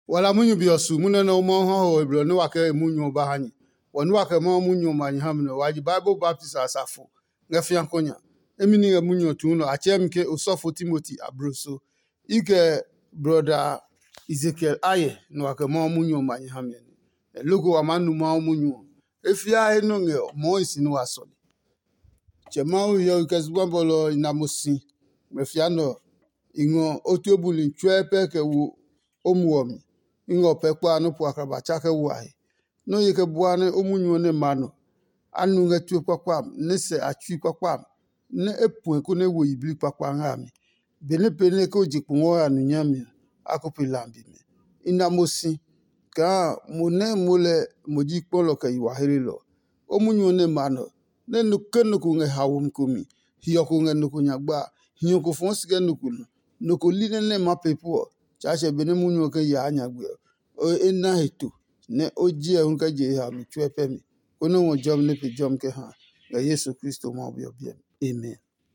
wala munyu biosu muna no mo ho ebro no waka munyu ba hanyi wonu waka mo munyu manyi hamno waji Bible Baptist asafo ngafia konya emini ga munyu tuno achemke usofo Timothy abroso ike brother Ezekiel aye no waka mo munyu manyi hamne logo wa manu mo munyu efia eno nge mo isinu wasoli chema yo kesbambolo inamosi mefia no ingo otiobuli chwepe ke wu omuomi ingo pekwa no po akraba chake wahi no yeke buane omunyu ne mano anu nge tu kwakwam ne se atwi kwakwam ne epu ko ne wo ibli kwakwa ngami bene pene ko jikunwo anu nyami akopilambi me inamosi ka mune mule moji polo ka iwahiri lo omunyu ne mano ne nukenu ku nge hawum kumi hiyo ku nge nuku nyagba hiyo ku fonsige nuku line ne mapepo chache bene munyu ke ya nyagbe o ena hetu ne oji unka je ha mi chwepe mi kono wo jom ne pe jom ke ha ya Yesu Kristo mo bi obi amen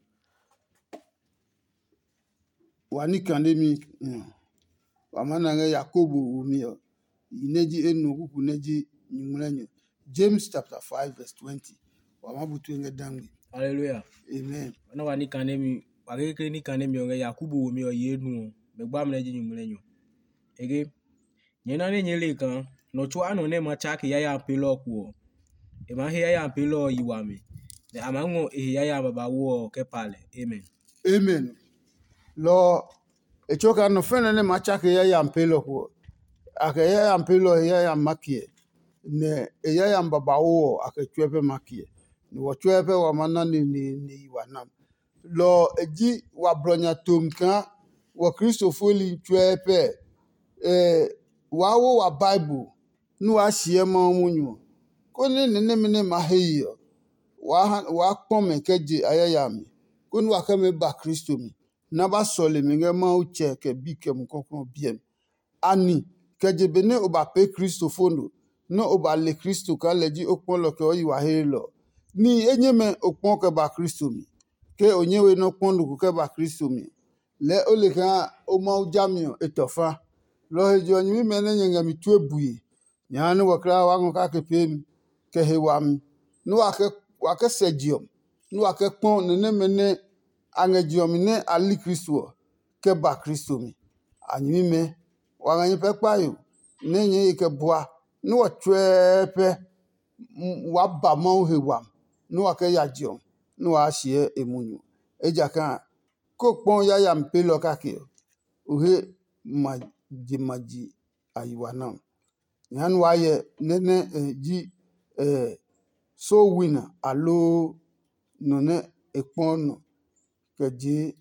wani kande mi wamana nge Yakobo umio ineji enu kuku neji nyumulenyo James chapter 5 verse 20 wamabutu nge dangi hallelujah amen wana wani kande mi wageke ni kande mi nge Yakobo umio yenu megba mneji nyumulenyo ege nyena ne nyele kan no chwa no ne ma chake ya pelo ku e ma he ya pelo yiwame ne amango e ya baba wo ke pale amen amen lo echoka no fene ne ma chake ya mpelo ku ake ya mpelo ya makie ne ya baba wo ake chwepe makie ni wo chwepe wa mana ni wanam lo eji wa bronya tomka wa Kristofoli chwepe wawo wa Bible nu wa hie ma munyu ko ne mene ma heyo wa kpome keje ayayami ko nu wa kame ba Kristo mi na ba sole mi nge ma uche ke bi ke mkokon biem ani keje bene oba pe Kristofono no oba le Kristo ka leji okpon lo ke oyi wa helo ni enyeme okpon ke ba Kristo mi ke onyewe no kpon lu ke ba Kristo mi le ole ka o ma ujamio etofa lo hejo nyi mene nyenga mi tuebuye nyanu wakra wangu ka ke pem ke hewam no wake sejiom no wake pon ne mene angejiom ne ali Kristo ke ba Kristo mi anyi me wanga nyi pekpa yo ne nyi ke bua no watwepe wa ba ma hewam no wake yajiom no wa hie emunyu ejaka ko pon ya mpelo kake uhe maji ayiwana nyan waye nene ji so winner alo no ne ekpon ke ji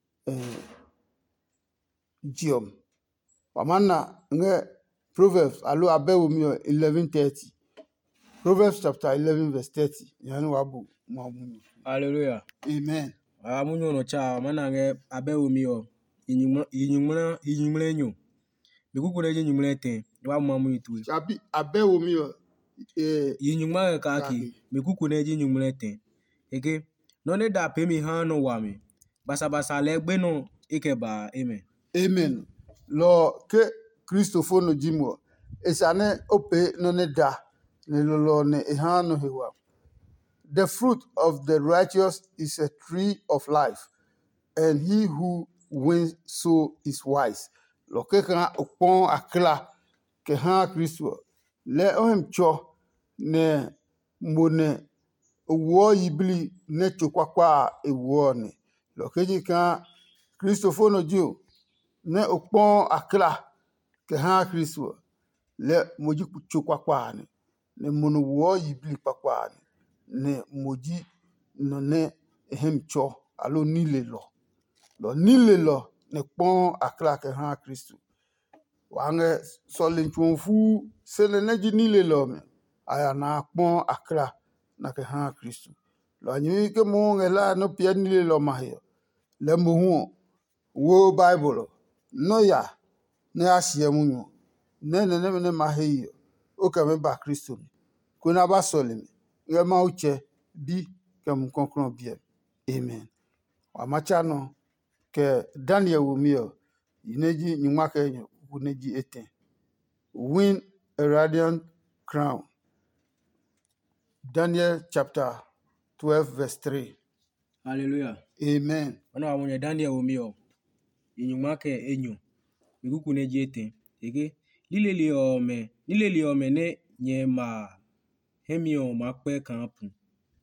jiom wamana nge Proverbs alo abewo mi 11:30 Proverbs chapter 11 verse 30 nyan wabu mamu hallelujah amen munyo no cha mana nge abewo mi o yinyumlenyo bikuku ne yinyumlete wa mamu itu chabi abewo mi yinyuma ka ki bikuku ne yinyumlete ege no ne da pe mi han no wa mi basa le gbe no ikeba amen amen lo ke Kristofono jimo esane ope no ne da ne lo ne ehano hewa the fruit of the righteous is a tree of life and he who wins so is wise lo ke kan opon akla ke ha Kristo le ohem cho ne mone wo yibli ne chokwakwa ewo ne lo ke ji kan Kristofono jio ne opon akla ke ha Kristo le moji chokwakwa ne mono wo yibli kwakwa ne moji no ne ehem cho alo nile lo nile lo ne pon akla ke ha Kristo wange solin chonfu sele ne ji nile lo me aya na pon akla na ke ha Kristo lo nyi ke mo ngela no pia nile lo ma he le mo hu wo Bible no ya ne asie munyu ne ma he o ka me ba Kristo mi ko na ba solin nge ma uche bi ke mkonkron bi amen wa machano ke Daniel wumio ineji nyumake nyo kuneji eten win a radiant crown. Daniel chapter 12 verse 3. Hallelujah. Amen. Wana wa Daniel omio. Inyuma ke enyo. Miguku ne jete. Ege lile li ome ne nye ma hemio makwe kampu.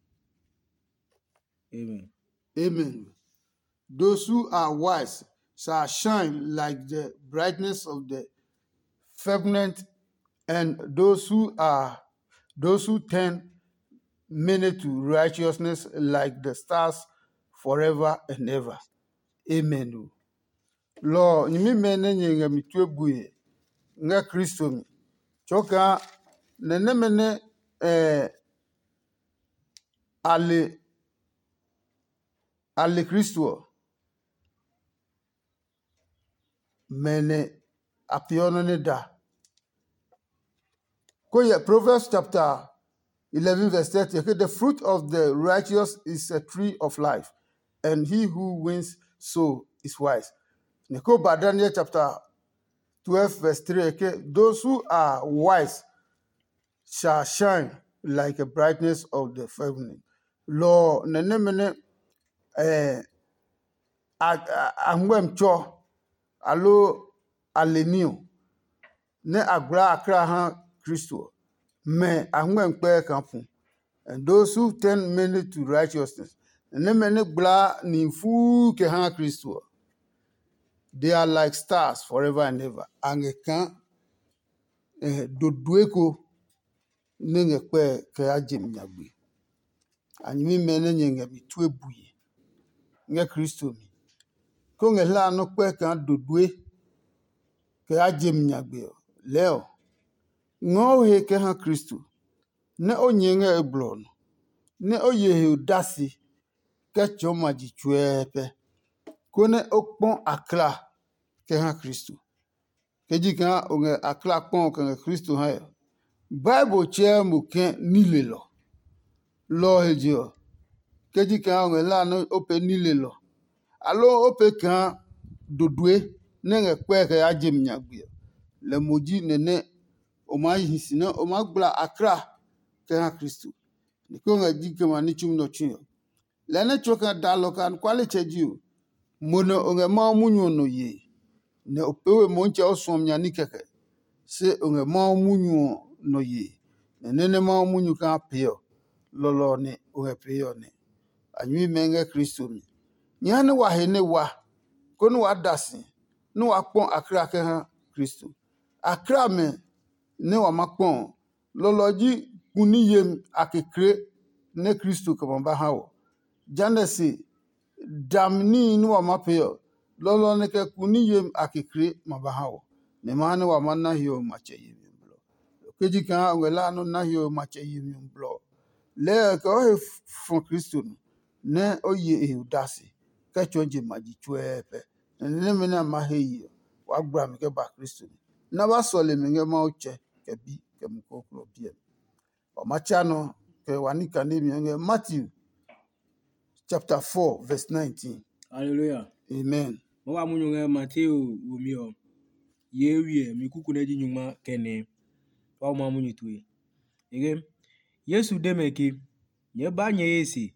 Amen. Amen. Those who are wise shall shine like the brightness of the firmament, and those who turn many to righteousness like the stars forever and ever. Amen. Lord, nyimi mene nyenga mitwebuye nga Kristo mi. Choka nene mene ale Kristo mene apiono ne da. Koye Proverbs chapter 11 verse 30. Okay, the fruit of the righteous is a tree of life, and he who wins soul is wise. Neko ba Daniel chapter 12 verse 3. Okay, those who are wise shall shine like a brightness of the firmament. Lord, nene mene angwem cho alo alenio ne agra akra ha Christo me angwem pe kampu. And those who turn many to righteousness, ne mene bla ni fu ke ha Christo, they are like stars forever and ever. Angekan dodueko nenge pe ke ajim nyagbe. Anyimi mene nyenge mitwe buye nge Kristo mi. Ko nge la no pe kan dodue ke ajim nyagbe leo. Ngo he ke ha Kristo ne onye nge eblon ne oye he udasi ke choma jichwepe ko ne okpon akla ke ha Kristo. Keji kan onge akla pon ke Kristo ha yo. Bible che mu ken nile lo hejo. Keji kan onge la no ope nile lo. Alo ope kan dodue nenge kwe ke ajim nyagbe. Le moji nene oma hisina oma gbla akra ke ha Kristo. Niko nga jike manichum no chinyo. Lene choka dalo kan kwale chejiu. Mono onge ma munyo no ye. Ne opewe monche osom nyani keke. Se onge ma munyo no ye. Nene ma munyo kan peo. Lolo ne onge peo ne. Anyui menge Kristo mi. Nyane wa hene wa. Kono wa dasi. No wa pon akra ke ha Kristo. Akra me ne wa makpon. Lolo ji kuni yem akekre ne Kristo kamamba hawo. Janesi damni ni wa mapeo. Lolo ne ke kuni yem akekre mabahawo. Ne mane wa manna hiyo mache yem blo. Keji kan ngela no na hiyo mache yem blo. Le ko he fon Kristo ne oye e udasi. Ke chonje maji chwepe. Ne mena maheyi wa gbra mi ke ba Kristo. Na ba sole mi nge ma uche ke bi ke mukokro bie. O machano ke wanika ni mi nge Matthew chapter 4 verse 19. Hallelujah. Amen. Mwa munyo nge Mateo omio. Yewie mikuku ne jinyuma kene. Wa mwa munyo tuwe. Ege Yesu demeki nye ba nye yesi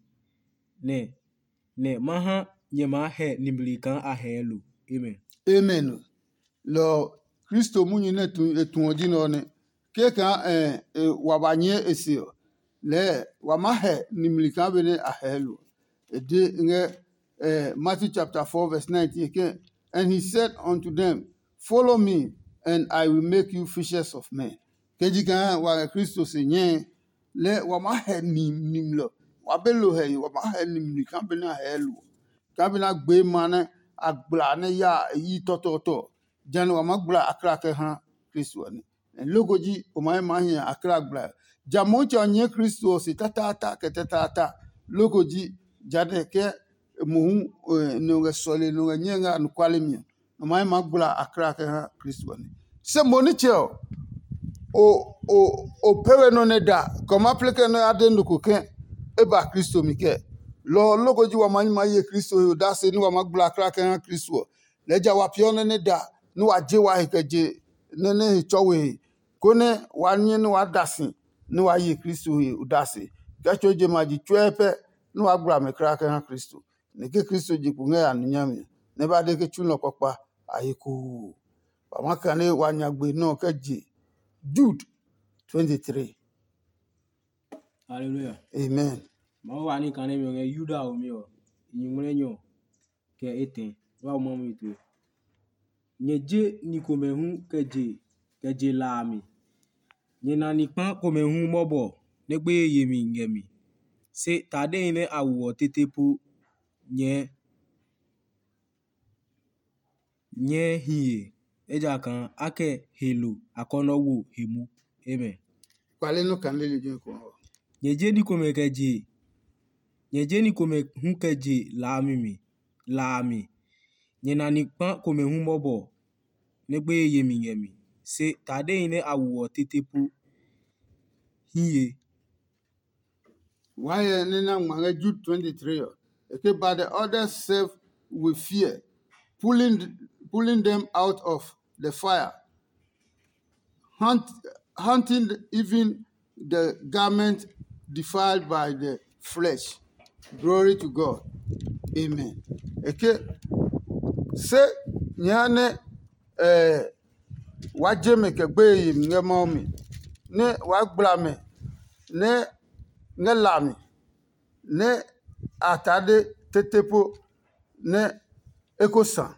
ne maha nye mahe nimbilikan ahelu. Amen. Amen. Lo Kristo munyi ne tu odino ne ke kan wabanye esi le wamahe nimlika bene ahelu. De nge Matthew chapter 4 verse 19 again. And he said unto them, follow me and I will make you fishers of men. Keji kan wa Kristo se nye le wamahe nimlo wabelo he wamahe nimlika bene ahelu. Kabina gbe mane agbla ne ya yi toto janu wa magbla akra ke ha Kristo ni logoji o mai mahi akra gbla jamo cha nye Kristo si tata ke tata logoji jade ke muhu no ga sole no ga nyenga no kwalemi o mai magbla akra ke ha Kristo ni se moni cheo o pewe no ne da comme appliquer no ade no ko ken e ba Kristo mi ke lo logoji wa mani ma ye Kristo da se ni wa magbla akra ke ha Kristo leja wa pione ne da no wa je wa hekeje ne chowe kone wanye ni wadasi ni wayi Kristo he udasi gacho je maji chwepe ni wagbra me krake ha Kristo ne ke Kristo je kunge ya nyame ne ba de ke chuno papa ayiku pamaka ne wanyagbe no ke je Jude 23. Hallelujah. Amen. Ma wa ni kan mi o Yuda o mi o nyimre nyo ke eten wa mo mi tu nyeje ni ko mehu ke je la mi nyena ni pan ko mehu mobo ne gbe yemi ngemi se tade ine awuo tetepu nye hie eja kan ake helu akonowo hemu. Amen. Kwale no kan le je ko nyeje ni ko me hu ke je la mi nyena ni pan ko mehu mobo ne gbe yemi ngemi se tade ine awuo tetepu hie. Why nina manga Jude 23 okay, but the others serve with fear, pulling them out of the fire, hunting even the garment defiled by the flesh. Glory to God. Amen. Okay. Se nyane wajeme ke gbe nge momi ne wagbla me ne lami ne atade tetepo ne ekosan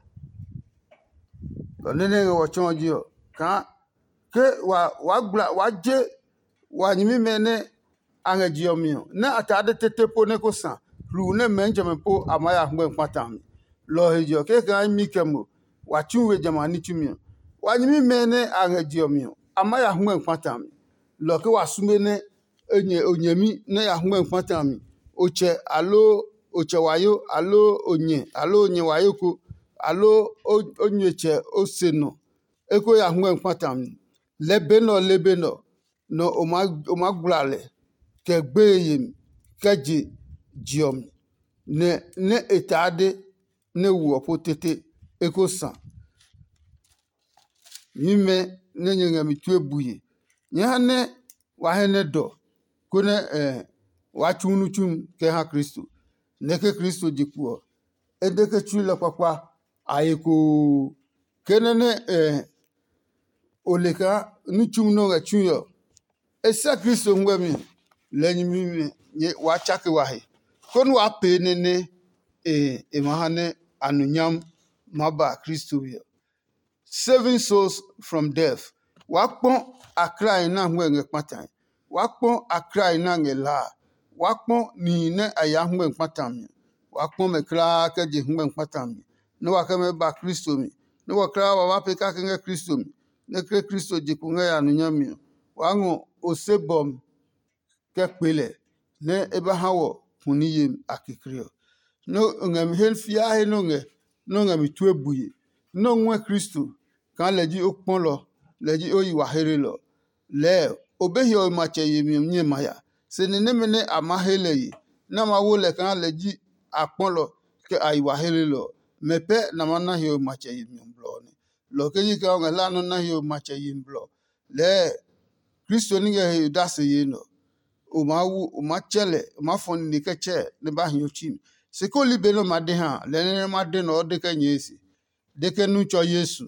ne wo chonji o kan ke wagbla waje wanyimi me ne angaji omi ne atade tetepo ne kosan lu ne menjeme po amaya ngbe patam lo hejo ke kan mi kemo wachunwe jamani tumi wanyimi me ne angaji omi amaya ngbe patam lo ke wasume ne onyemi ne ya hwe mkpatami oche alo oche wayo alo onye wayo ko alo onyeche oseno eko ya hwe mkpatami lebeno no omaglale ke gbeyem keji jiom ne etade ne wu opotete eko san mime ne nyengami tuebuye nyane wahene do kone wachunu chum ke ha Kristo neke Kristo jikuo edeke chula papa ayiku kenene oleka nuchum no ga chuyo esa Kristo ngwemi lenyimi nye wachake wahe kon wa penene mahane anunyam maba Kristo yo saving souls from death wakpon akra ina ngwe patan wakpon akra ina ngela wakpon ni ne aya ngwe patan wakpon me kra ke je ngwe patan no wakame ba Kristo mi no wakra wa pe ka ke Kristo mi ne kre Kristo je ku ya anunyam mi wangu osebom ke pele ne ebahawo huniyem akikrio no ngam hen fia he no ngam tuebuye no nwe Kristo kan leji okpon lo leji oyi wahere lo le obehi o mache yemi nye maya se ne mene amahele yi na ma wo le kan leji akpon lo ke ayi wahere lo mepe na mana hi o mache yemi blo ni lo ke yi ka ngala no na hi o mache yemi blo le Kristo ni ge dase yi no o ma chele o ma fon ni ke che ne ba hi o chim se ko libe no ma de ha le ne ma de no de ke nyesi de ke nu cho Yesu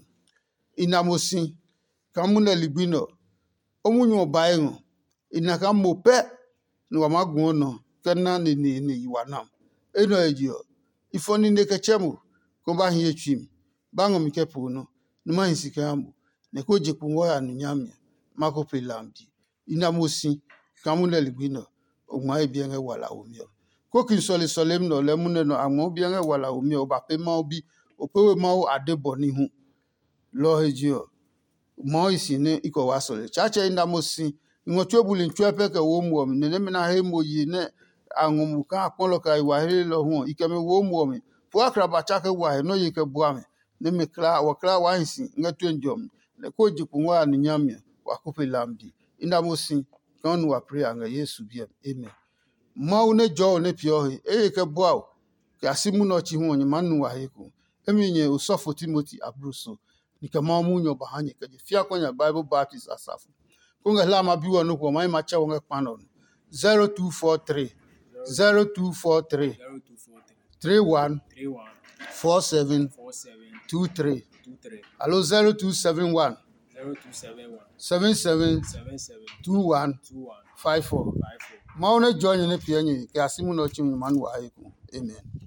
inamosi kamuna libino omunyo baengo inaka mope ni wa magun no kana ni yiwanam eno ejio ifoni ne ke chemu ko ba hi etwim bango mi ke pu no ni ma hisika amu ne ko je pu wo ya nunyam mako pelambi inamosi kamuna libino o ma e bien e wala omio ko kin solem no le mune no amo bien e wala omio ba pe ma obi o pe we ma o adebo ni hu lo hejio mo isi ne iko wasole chacha inda mosi ngocho buli ntwepe ke wo mu mi ne na he mo yi ne angumu ka akpolo ka iwa hele lo hu ikeme wo mu mi fu akra ba chake wa he no yi ke bua mi ne me kra wa isi ngatu njom ne ko jipu wa ni nyame wa kupe lambi inda mosi kan wa pray anga Yesu bia amen mo ne jo ne pio he e ke bua ke asimu no chi hu onye manu wa he ko eminye usofo Timothy abruso nikama munyo bahanye kaje fia kwanya Bible Baptist Asafu Kunga lama biwa nuko mai macha wonga panon. 0243 0243 31 47 23. Allo 0271 77 21 54. Mauna join ne pianyi ke asimu no chim manu wa. Amen.